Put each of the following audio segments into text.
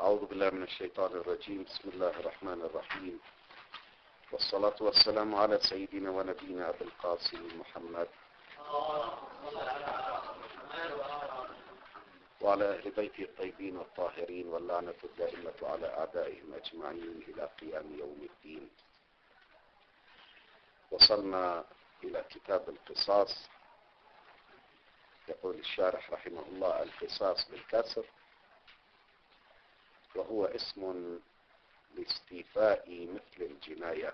أعوذ بالله من الشيطان الرجيم. بسم الله الرحمن الرحيم، والصلاة والسلام على سيدنا ونبينا أبي القاسم محمد وعلى أهل بيته الطيبين الطاهرين، واللعنة الدائمة على أعدائهم أجمعين إلى قيام يوم الدين. وصلنا إلى كتاب القصاص. يقول الشارح رحمه الله: القصاص بالكسر، وهو اسم لاستيفاء مثل الجناية.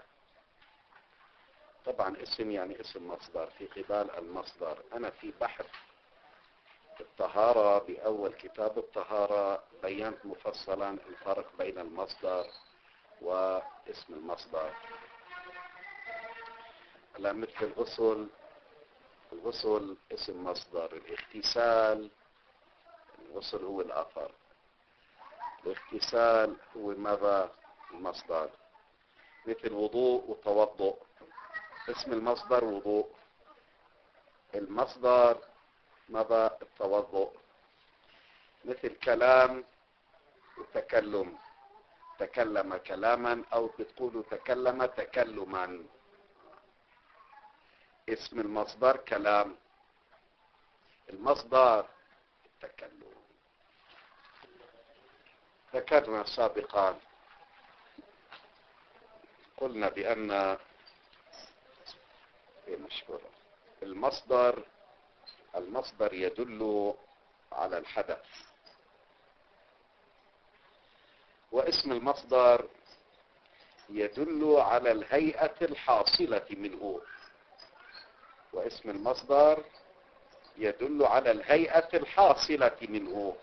طبعا اسم يعني اسم مصدر في قبال المصدر. أنا في بحث الطهارة بأول كتاب الطهارة بينت مفصلا الفرق بين المصدر واسم المصدر. على مثل الغسل اسم مصدر، الاغتسال، الغسل هو الأثر، الاغتسال هو ماذا؟ المصدر. مثل وضوء وتوضؤ، اسم المصدر وضوء، المصدر ماذا؟ التوضؤ. مثل كلام وتكلم، تكلم كلاما أو بتقولوا تكلم تكلما، اسم المصدر كلام، المصدر التكلم. ذكرنا سابقا، قلنا بأن المصدر يدل على الحدث، واسم المصدر يدل على الهيئة الحاصلة منه، واسم المصدر يدل على الهيئة الحاصلة منه.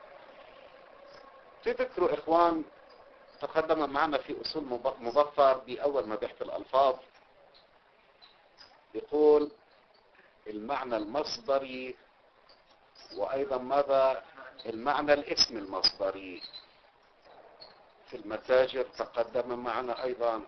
تذكروا إخوان تقدم معنا في أصول مظفر بأول ما بحث الألفاظ، يقول المعنى المصدري وأيضا ماذا؟ المعنى الاسم المصدري. في المتاجر تقدم معنا أيضا.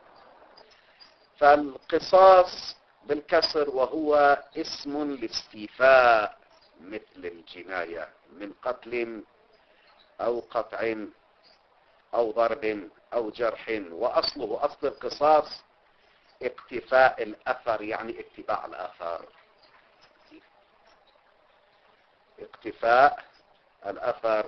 فالقصاص بالكسر وهو اسم لاستيفاء مثل الجناية من قتل أو قطع أو ضرب أو جرح. وأصله أصل القصاص اقتفاء الأثر، يعني اتباع الأثر، اقتفاء الأثر.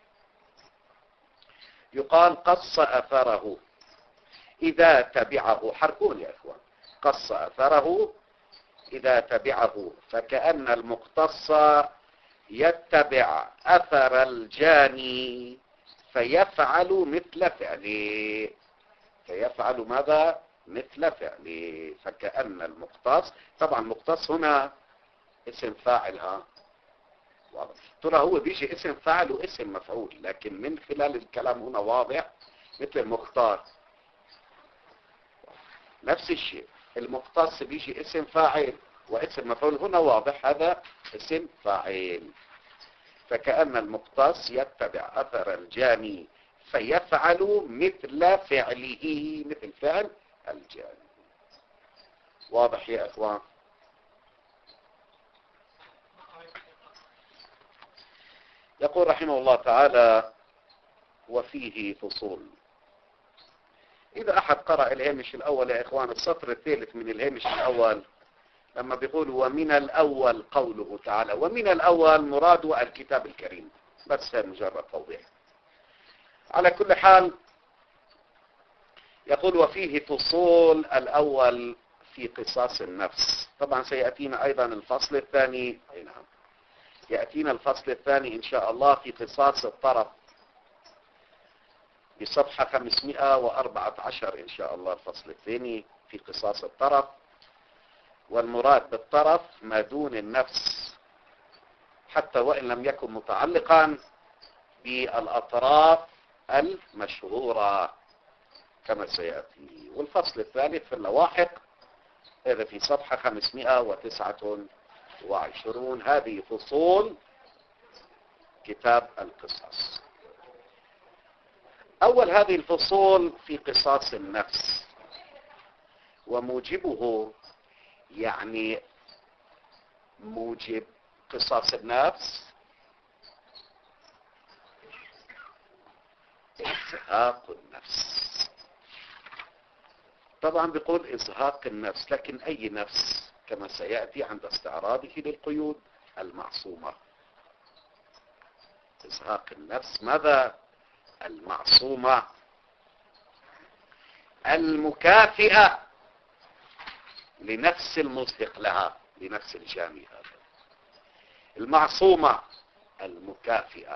يقال قص أثره إذا تبعه، حركون يا أخوان، قص أثره إذا تبعه، فكأن المقتص يتبع أثر الجاني فيفعل مثل فعله. فيفعل ماذا؟ مثل فعله. فكأن المقتص، طبعا مقتص هنا اسم فاعل، واضح. ترى هو بيجي اسم فاعل واسم مفعول، لكن من خلال الكلام هنا واضح. مثل المختار نفس الشيء، المقتص بيجي اسم فاعل واسم مفعول، هنا واضح هذا اسم فاعل. فكأن المقتص يتبع أثر الجاني فيفعل مثل فعله، مثل فعل الجاني. واضح يا أخوان؟ يقول رحمه الله تعالى: وفيه فصول. إذا أحد قرأ الهامش الأول يا إخوان، السطر الثالث من الهامش الأول، لما بيقول ومن الأول قوله تعالى، ومن الأول مراد الكتاب الكريم، بس مجرد توضيح. على كل حال يقول وفيه فصول. الأول في قصاص النفس. طبعا سيأتينا أيضا الفصل الثاني، نعم يأتينا الفصل الثاني إن شاء الله في قصاص الطرف بصفحة 514 إن شاء الله. الفصل الثاني في قصاص الطرف، والمراد بالطرف ما دون النفس، حتى وإن لم يكن متعلقا بالأطراف المشهورة كما سيأتي. والفصل الثالث في اللواحق، هذا في صفحة 529. هذه فصول كتاب القصاص. أول هذه الفصول في قصاص النفس، وموجبه يعني موجب قصاص النفس إزهاق النفس. طبعا بيقول إزهاق النفس، لكن أي نفس؟ كما سيأتي عند استعراضه للقيود المعصومة. إزهاق النفس ماذا؟ المعصومة المكافئة لنفس المزهق لها، لنفس الجاني هذا. المعصومة المكافئة.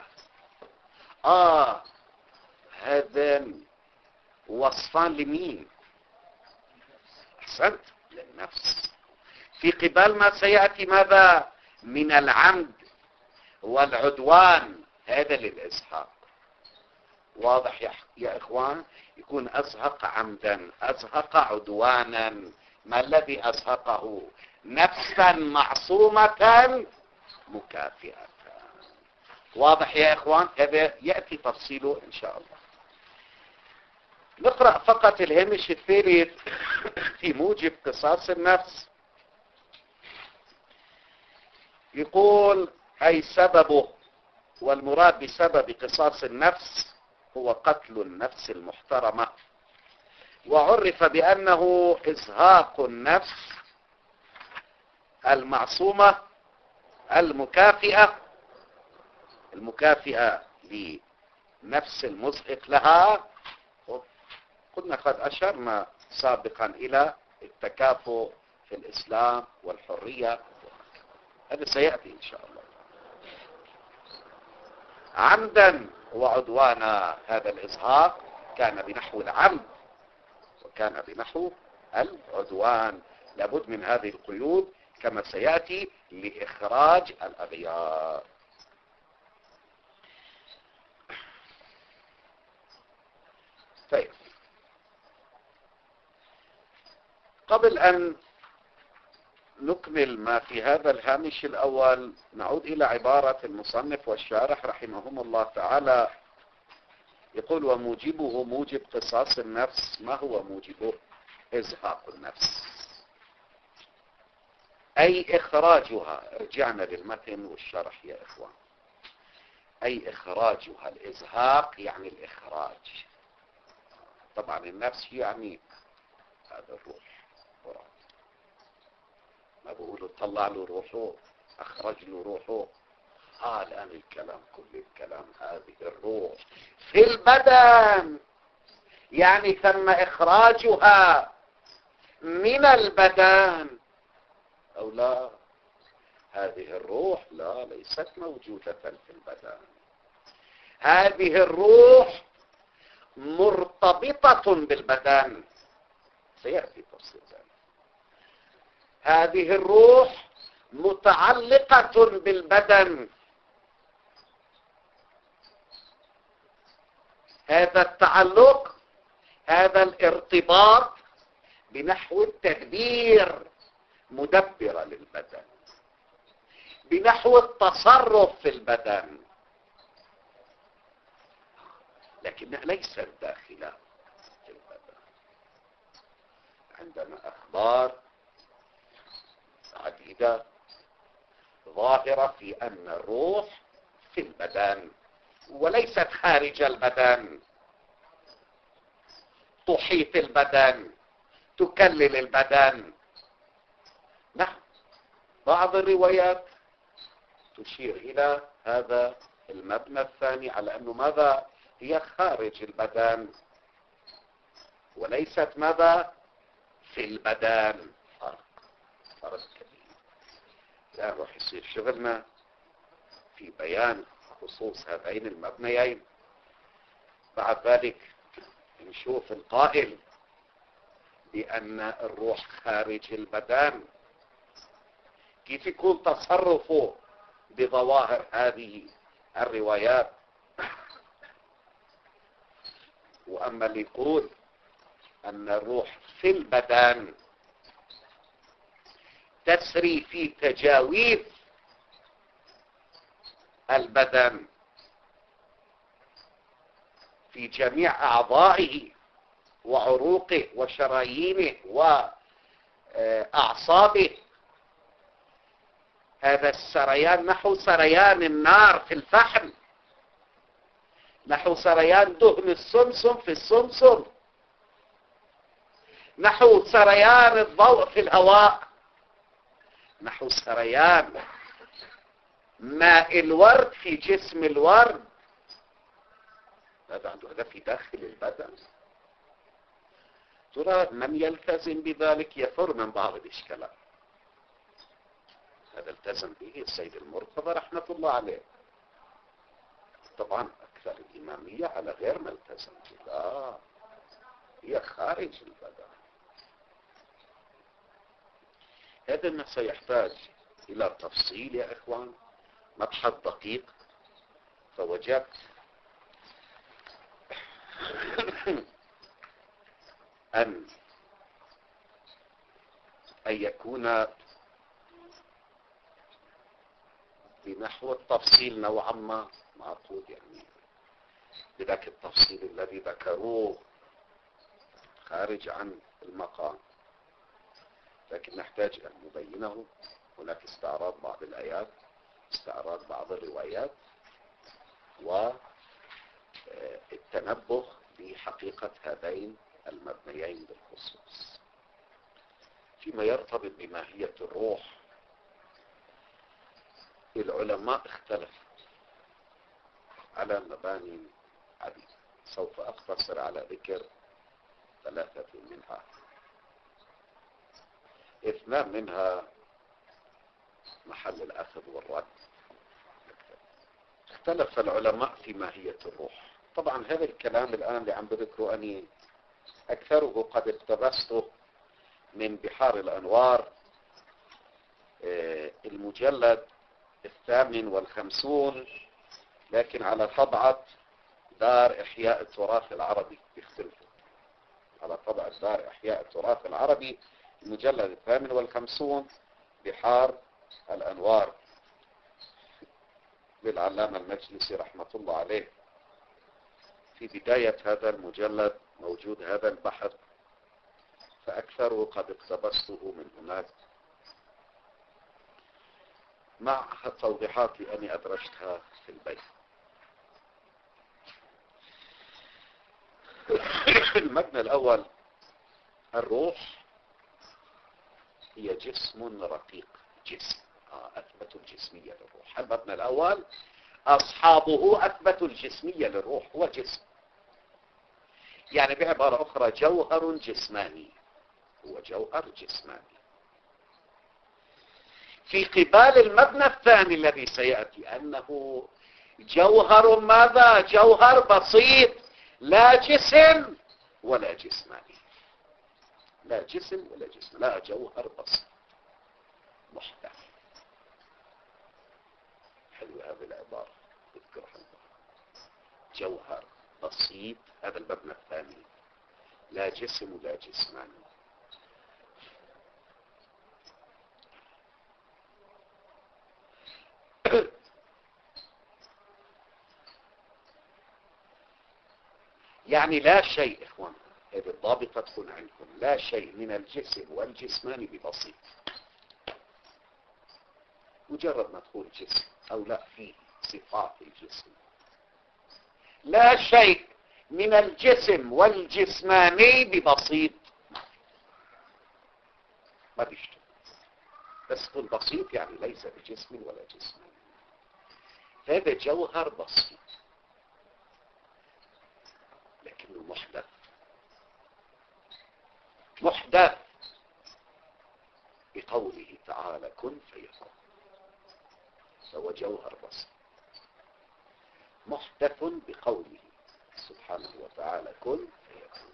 هذا وصفان لمين؟ أحسنت، للنفس. في قبال ما سيأتي ماذا؟ من العمد والعدوان، هذا للإزهاق. واضح يا إخوان؟ يكون أزهق عمدا، أزهق عدوانا. ما الذي أزهقه؟ نفسا معصومة مكافئة. واضح يا إخوان؟ هذا يأتي تفصيله إن شاء الله. نقرأ فقط الهامش الثالث في موجب قصاص النفس. يقول أي سببه، والمراد بسبب قصاص النفس هو قتل النفس المحترمة، وعرف بأنه إزهاق النفس المعصومة المكافئة لنفس المزهق لها. كنا قد أشرنا سابقا إلى التكافؤ في الإسلام والحرية، هذا سيأتي إن شاء الله. عمدا وعدوانا، هذا الإزهاق كان بنحو العمد وكان بنحو العدوان. لابد من هذه القيود كما سيأتي لإخراج الأغيار. طيب، قبل أن نكمل ما في هذا الهامش الأول، نعود إلى عبارة المصنف والشارح رحمهم الله تعالى. يقول وموجبه موجب قصاص النفس. ما هو موجبه؟ إزهاق النفس، أي إخراجها. رجعنا للمتن والشرح يا إخوان. أي إخراجها. الإزهاق يعني الإخراج. طبعا النفس يعني هذا الروح، ما بقولوا طلع له روحه، أخرج له روحه. الآن الكلام، كل الكلام هذه الروح في البدن، يعني تم إخراجها من البدن أو لا؟ هذه الروح لا، ليست موجودة في البدن. هذه الروح مرتبطة بالبدن، سيأتي تفصيل ذلك. هذه الروح متعلقة بالبدن. هذا التعلق، هذا الارتباط بنحو التدبير، مدبرة للبدن، بنحو التصرف في البدن، لكنها ليست داخلة في البدن. عندنا أخبار عديدة ظاهرة في أن الروح في البدن وليست خارج البدن، تحيط البدن، تكلل البدن. نعم، بعض الروايات تشير إلى هذا المبنى الثاني، على أنه ماذا؟ هي خارج البدن وليست ماذا؟ في البدن. فرق كبير. الآن راح يصير شغلنا في بيان خصوص هذين المبنيين. بعد ذلك نشوف القائل بأن الروح خارج البدن كيف يكون تصرفه بظواهر هذه الروايات. وأما اللي يقول أن الروح في البدن تسري في تجاويف البدن في جميع أعضائه وعروقه وشرايينه وأعصابه. هذا السريان نحو سريان النار في الفحم، نحو سريان دهن السمسم في السمسم، نحو سريان الضوء في الهواء، نحو سريان ماء الورد في جسم الورد. هذا عنده هدف في داخل البدن. ترى من يلتزم بذلك يفر من بعض الإشكالات. هذا التزم به السيد المرتضى رحمة الله عليه. طبعا أكثر الإمامية على غير ما التزم بها، هي خارج البدن. هذا ما سيحتاج إلى تفصيل يا إخوان، مبحث دقيق. فوجدت أن يكون بنحو التفصيل نوعا ما معقول، يعني بذاك التفصيل الذي ذكروه خارج عن المقام، لكن نحتاج أن نبينه. هناك استعراض بعض الآيات، استعراض بعض الروايات، والتنبه بحقيقة هذين المبنيين بالخصوص. فيما يرتبط بماهية الروح، العلماء اختلفوا على مباني عديدة، سوف أقتصر على ذكر 3 منها. 2 منها محل الأخذ والرد. اختلف العلماء في ماهية الروح. طبعا هذا الكلام الآن اللي عم بذكره أني أكثره قد اقتبسته من بحار الأنوار، المجلد 58، لكن على طبعة دار إحياء التراث العربي يختلفوا. على طبعة دار إحياء التراث العربي المجلد 58 بحار الأنوار للعلامة المجلسي رحمة الله عليه. في بداية هذا المجلد موجود هذا البحث، فأكثره قد اقتبسته من هناك مع التوضيحات لأني أدرجتها في البيت. المبنى الأول: الروح هي جسم رقيق. جسم أثبتوا الجسمية للروح. المبنى الأول: أصحابه أثبتوا الجسمية للروح. هو جسم، يعني بعبارة أخرى جوهر جسماني. هو جوهر جسماني. في قبال المبنى الثاني الذي سيأتي أنه جوهر ماذا؟ جوهر بسيط، لا جسم ولا جسماني. لا جسم ولا جسم، لا، جوهر بسيط محدث. حلو هذه العبارة اذكرها. جوهر بسيط، هذا المبنى الثاني، لا جسم ولا جسماني. يعني لا شيء، إخوان، هذه الضابطة تكون عندكم: لا شيء من الجسم والجسمان ببسيط. مجرد ما تقول جسم أو لا فيه صفات الجسم. لا شيء من الجسم والجسماني ببسيط، ما بيشتغل. بس تقول بسيط يعني ليس بجسم ولا جسماني. هذا جوهر بسيط لكنه محدث. محدث بقوله تعالى كن فيكون. فهو جوهر بسيط محدث بقوله سبحانه وتعالى كن فيكون.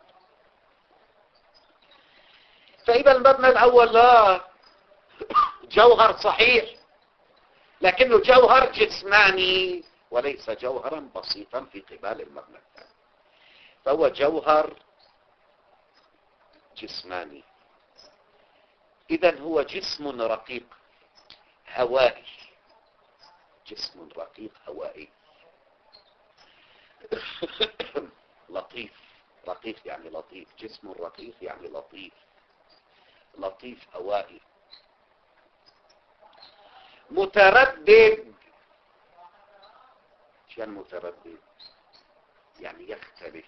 فإذا المبنى الأول لا، جوهر صحيح لكنه جوهر جسماني وليس جوهرا بسيطا في قبال المبنى الثاني. فهو جوهر جسماني. إذن هو جسم رقيق هوائي. جسم رقيق هوائي لطيف. رقيق يعني لطيف. جسم رقيق يعني لطيف. لطيف هوائي. متردد. شان متردد؟ يعني يختلف.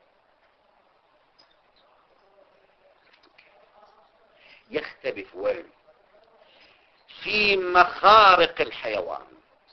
يختلف وين؟ في مخارق الحيوان.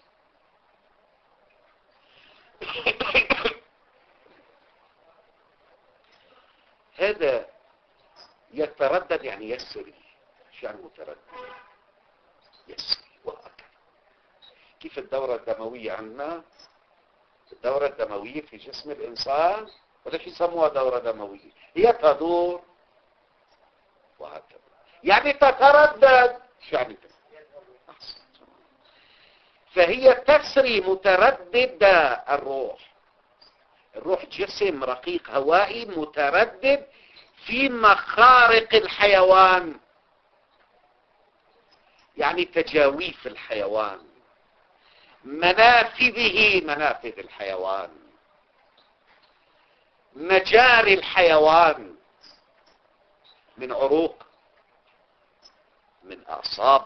هذا يتردد يعني يسري. شو يعني متردد؟ يسري. وهكذا كيف الدورة الدموية عندنا؟ الدورة الدموية في جسم الإنسان وليش يسموها دورة دموية؟ هي تدور وهكذا، يعني تتردد. شو يعني تتردد؟ فهي تسري متردد. الروح جسم رقيق هوائي متردد في مخارق الحيوان، يعني تجاويف الحيوان، منافذه، منافذ الحيوان، مجاري الحيوان، من عروق، من أعصاب،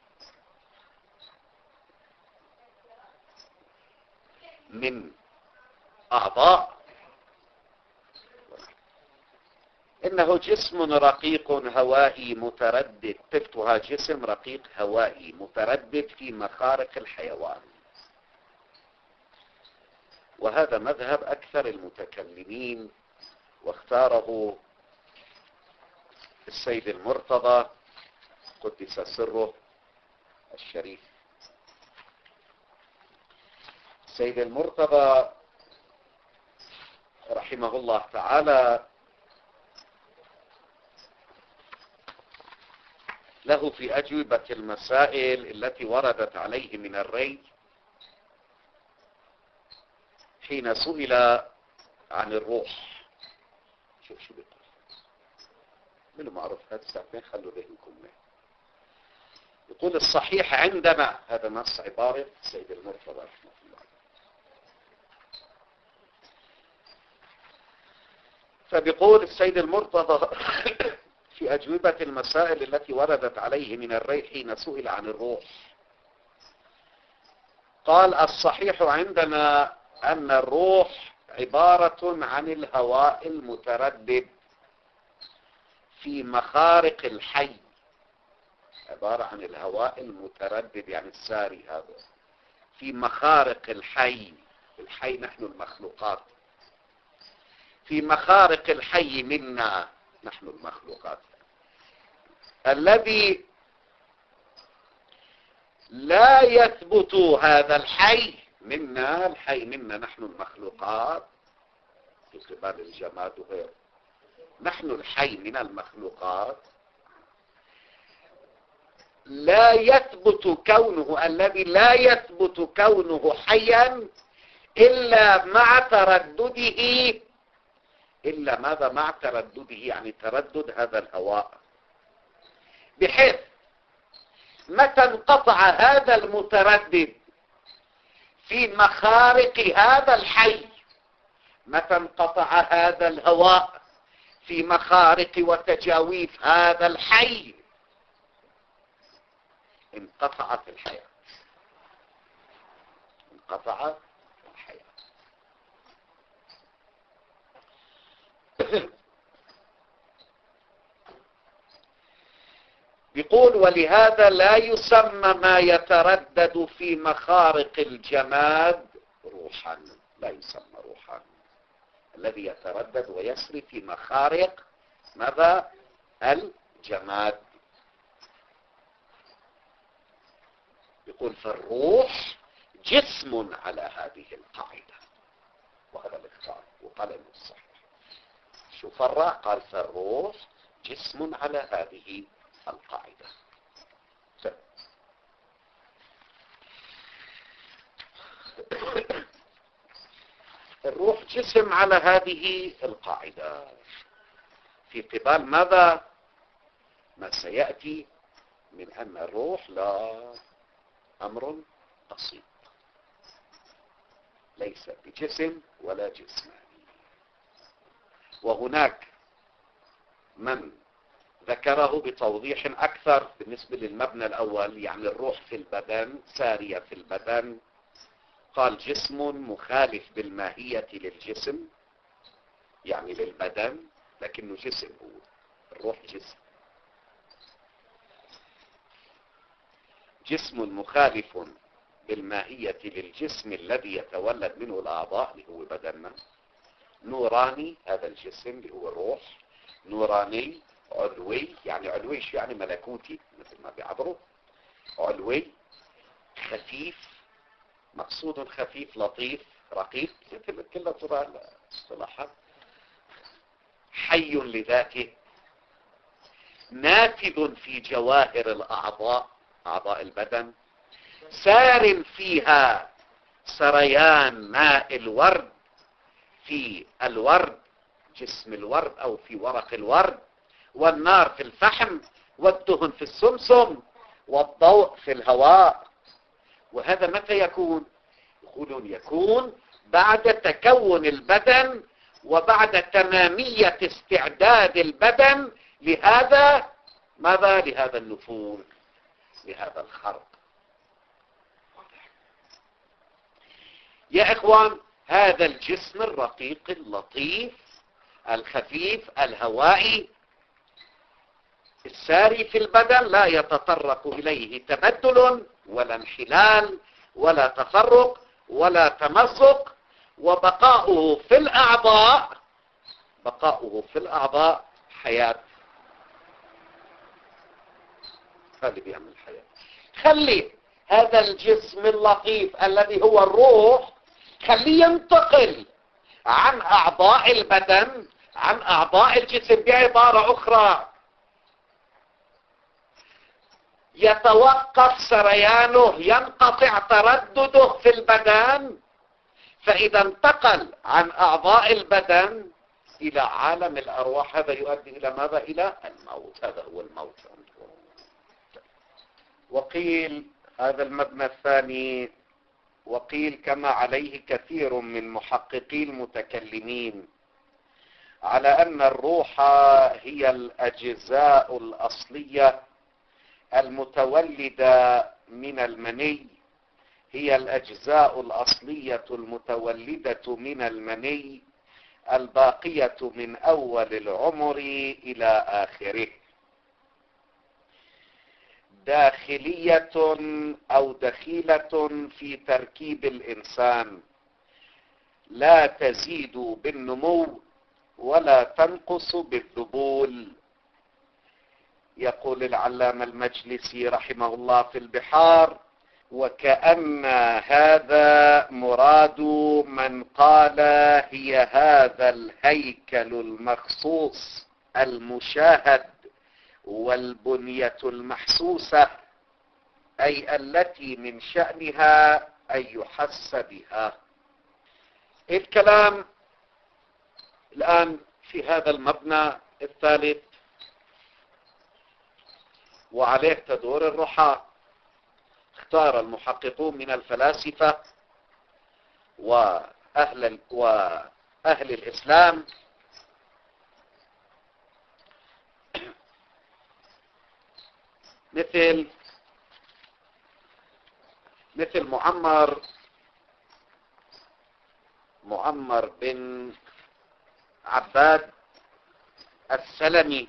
من أعضاء. إنه جسم رقيق هوائي متردد. طفتها جسم رقيق هوائي متردد في مخارق الحيوان. وهذا مذهب أكثر المتكلمين، واختاره السيد المرتضى قدس سره الشريف. السيد المرتضى رحمه الله تعالى له في أجوبة المسائل التي وردت عليه من الري حين سئل عن الروح. شوف بيقول منه معروف هذا الساعتين، خلوا ذهنكم معي. يقول الصحيح عندنا، هذا نص عبارة السيد المرتضى رحمه الله. فبيقول السيد المرتضى في أجوبة المسائل التي وردت عليه من الري حين سئل عن الروح، قال الصحيح عندنا أن الروح عبارة عن الهواء المتردد في مخارق الحي. عبارة عن الهواء المتردد يعني الساري هذا في مخارق الحي. الحي نحن المخلوقات، في مخارق الحي منا نحن المخلوقات، الذي لا يثبت هذا الحي منا. الحي منا نحن المخلوقات في قبال الجماد وغيره. نحن الحي من المخلوقات لا يثبت كونه، الذي لا يثبت كونه حيا إلا مع تردده. إلا ماذا؟ مع تردده، يعني تردد هذا الهواء، بحيث متى انقطع هذا المتردد في مخارق هذا الحي، متى انقطع هذا الهواء في مخارق وتجاويف هذا الحي، انقطعت الحياة. انقطعت الحياة. يقول ولهذا لا يسمى ما يتردد في مخارق الجماد روحا. لا يسمى روحا الذي يتردد ويسري في مخارق ماذا؟ الجماد. يقول فالروح جسم على هذه القاعدة، وهذا الاختار وقال انه الصحيح. شو فرق؟ قال فالروح جسم على هذه القاعدة. الروح جسم على هذه القاعدة في قبال ماذا؟ ما سيأتي من أن الروح لا أمر بسيط، ليس بجسم ولا جسماني. وهناك من ذكره بتوضيح أكثر بالنسبة للمبنى الأول، يعني الروح في البدن، سارية في البدن، قال جسم مخالف بالماهية للجسم، يعني للبدن، لكنه جسم، هو الروح جسم. جسم مخالف بالماهية للجسم الذي يتولد منه الأعضاء اللي هو بدننا. نوراني، هذا الجسم اللي هو الروح، نوراني. علوي، يعني علوي شو يعني؟ ملكوتي مثل ما بيعبروا. علوي. خفيف، مقصود خفيف لطيف رقيق، مثل كل اصطلاحات. حي لذاته، نافذ في جواهر الأعضاء، أعضاء البدن، سار فيها سريان ماء الورد في الورد، جسم الورد أو في ورق الورد، والنار في الفحم، والدهن في السمسم، والضوء في الهواء. وهذا متى يكون؟ يقولون يكون بعد تكون البدن وبعد تمامية استعداد البدن لهذا ماذا؟ لهذا النفوذ، لهذا الخرق. يا إخوان، هذا الجسم الرقيق اللطيف الخفيف الهوائي الساري في البدن لا يتطرق إليه تبدل ولا انحلال ولا تفرق ولا تمزق، وبقاؤه في الأعضاء، بقاؤه في الأعضاء حياة. هذا بيعمل حياة. خلي هذا الجسم اللطيف الذي هو الروح، خليه ينتقل عن أعضاء البدن، عن أعضاء الجسم، بعبارة أخرى يتوقف سريانه، ينقطع تردده في البدن. فإذا انتقل عن أعضاء البدن إلى عالم الأرواح، هذا يؤدي إلى ماذا؟ إلى الموت. هذا هو الموت. وقيل هذا المبنى الثاني، وقيل كما عليه كثير من محققي المتكلمين، على أن الروح هي الأجزاء الأصلية المتولدة من المني، هي الأجزاء الأصلية المتولدة من المني الباقية من أول العمر إلى آخره، داخلية أو دخيلة في تركيب الإنسان، لا تزيد بالنمو ولا تنقص بالذبول. يقول العلامة المجلسي رحمه الله في البحار: وكأن هذا مراد من قال هي هذا الهيكل المخصوص المشاهد والبنية المحسوسة، أي التي من شأنها أن يحس بها. الكلام الآن في هذا المبنى الثالث، وعليه تدور الرحى. اختار المحققون من الفلاسفة وأهل الإسلام مثل معمر بن عباد السلمي،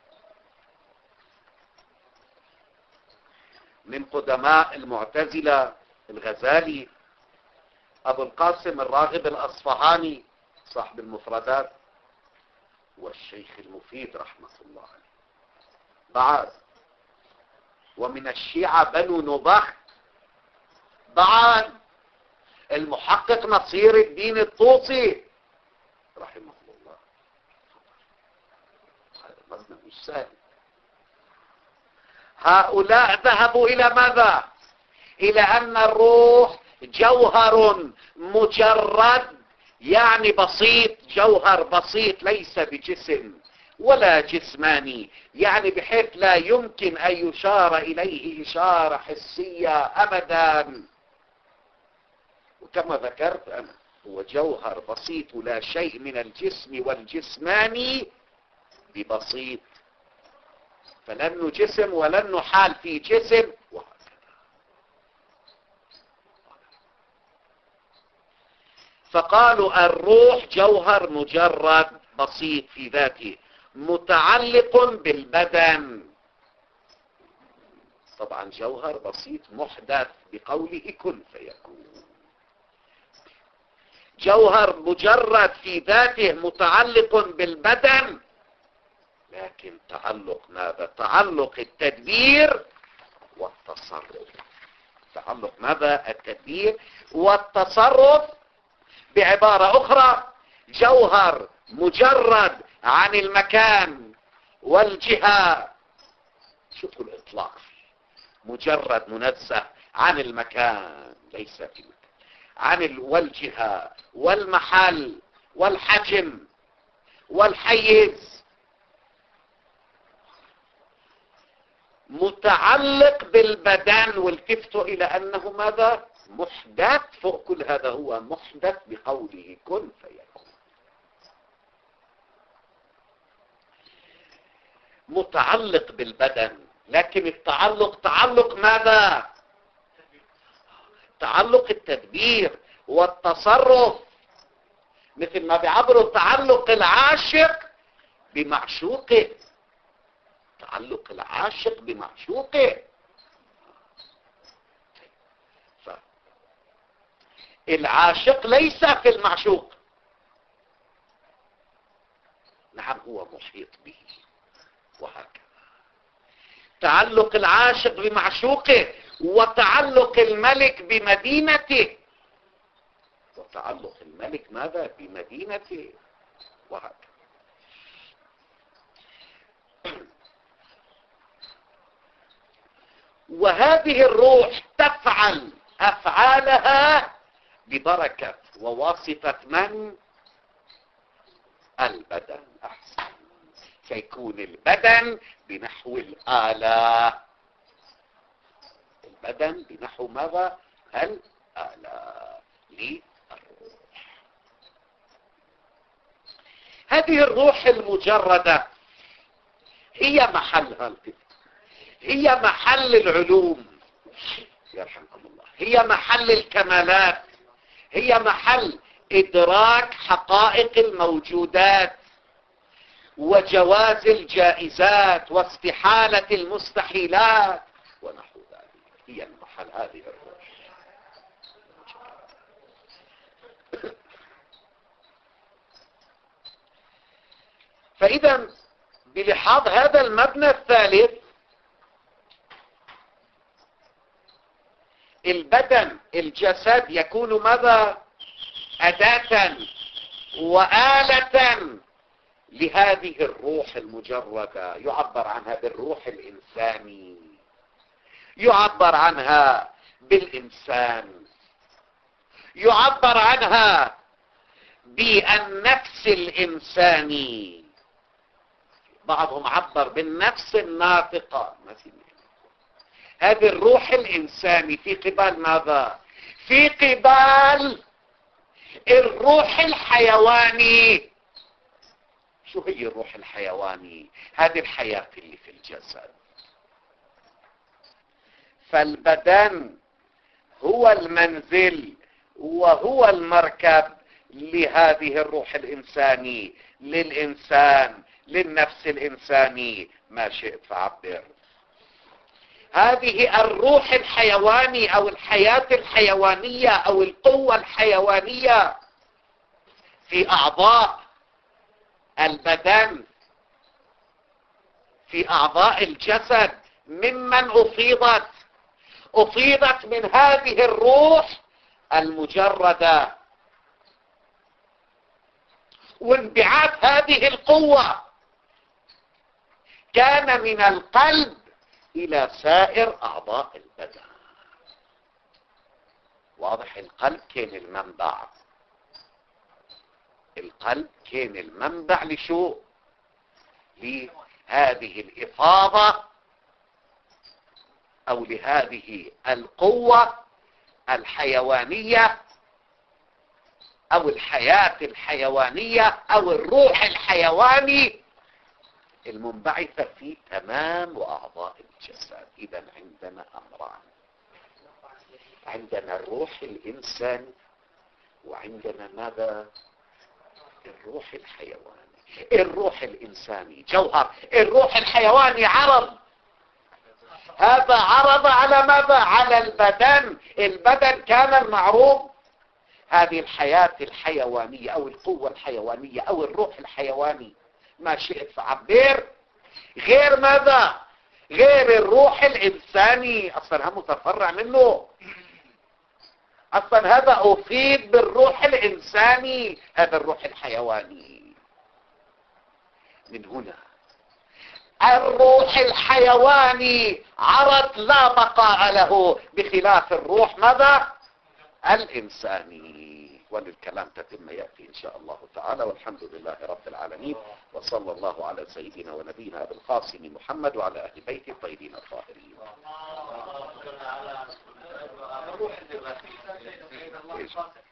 من قدماء المعتزلة، الغزالي، أبو القاسم الراغب الأصفهاني صاحب المفردات، والشيخ المفيد رحمة الله عليه. بعد ومن الشيعة بنو نبخت، بعد المحقق نصير الدين الطوسي رحمه الله. هذا مبنى مش سهل. هؤلاء ذهبوا إلى ماذا؟ إلى أن الروح جوهر مجرد، يعني بسيط، جوهر بسيط ليس بجسم ولا جسماني، يعني بحيث لا يمكن أن يشار إليه إشارة حسية أبدا. وكما ذكرت أنا، هو جوهر بسيط، ولا شيء من الجسم والجسماني ببسيط، فلنه جسم ولنه حال في جسم، وهكذا. فقالوا الروح جوهر مجرد بسيط في ذاته متعلق بالبدن. طبعا جوهر بسيط محدث بقوله كن فيكون. جوهر مجرد في ذاته متعلق بالبدن، لكن تعلق ماذا؟ تعلق التدبير والتصرف. تعلق ماذا؟ التدبير والتصرف. بعبارة أخرى جوهر مجرد عن المكان والجهة. شوفوا الإطلاق، مجرد منزه عن المكان، ليس في المكان، عن والجهة والمحل والحجم والحيز، متعلق بالبدن. والتفتوا إلى أنه ماذا؟ محدث. فوق كل هذا هو محدث بقوله كن فيكون. متعلق بالبدن، لكن التعلق تعلق ماذا؟ تعلق التدبير والتصرف، مثل ما بيعبروا تعلق العاشق بمعشوقه. تعلق العاشق بمعشوقه. العاشق ليس في المعشوق، نعم هو محيط به، وهكذا. تعلق العاشق بمعشوقه، وتعلق الملك بمدينته، وتعلق الملك ماذا؟ بمدينته، وهكذا. وهذه الروح تفعل أفعالها ببركة وواسطة من؟ البدن. أحسن. فيكون البدن بنحو الآلة. البدن بنحو ماذا؟ الآلة للروح. هذه الروح المجردة هي محلها القسم، هي محل العلوم، يرحمكم الله، هي محل الكمالات، هي محل إدراك حقائق الموجودات وجواز الجائزات واستحالة المستحيلات ونحو ذلك. هي المحل هذه الروح. فإذا بلحاظ هذا المبنى الثالث، البدن الجسد يكون ماذا؟ أداة وآلة لهذه الروح المجردة. يعبر عنها بالروح الإنساني، يعبر عنها بالإنسان، يعبر عنها بالنفس الإنساني. بعضهم عبر بالنفس الناطقة. هذه الروح الإنساني في قبال ماذا؟ في قبال الروح الحيواني. شو هي الروح الحيواني؟ هذه الحياة اللي في الجسد. فالبدن هو المنزل وهو المركب لهذه الروح الإنساني، للإنسان، للنفس الإنساني، ما شئت فعبر. هذه الروح الحيواني أو الحياة الحيوانية أو القوة الحيوانية في أعضاء البدن، في أعضاء الجسد، ممن أفيضت من هذه الروح المجردة. وانبعاث هذه القوة كان من القلب إلى سائر أعضاء البدن. واضح؟ القلب كان المنبع. القلب كان المنبع لشو؟ لهذه الإفاضة أو لهذه القوة الحيوانية أو الحياة الحيوانية أو الروح الحيواني المنبعثة في تمام وأعضاء الجسد. إذا عندنا أمران: عندنا الروح الإنساني وعندنا ماذا؟ الروح الحيواني، الروح الإنساني جوهر، الروح الحيواني عرض. هذا عرض على ماذا؟ على البدن. البدن كان المعروض. هذه الحياة الحيوانية أو القوة الحيوانية أو الروح الحيواني، ما شئت فعبر، غير ماذا؟ غير الروح الإنساني. أصلا هم متفرع منه. أصلا هذا أفيد بالروح الإنساني، هذا الروح الحيواني. من هنا الروح الحيواني عرض لا بقاء له، بخلاف الروح ماذا؟ الإنساني. وللكلام تتم يأتي إن شاء الله تعالى. والحمد لله رب العالمين، وصلى الله على سيدنا ونبينا أبي القاسم محمد وعلى أهل بيته الطيبين الطاهرين.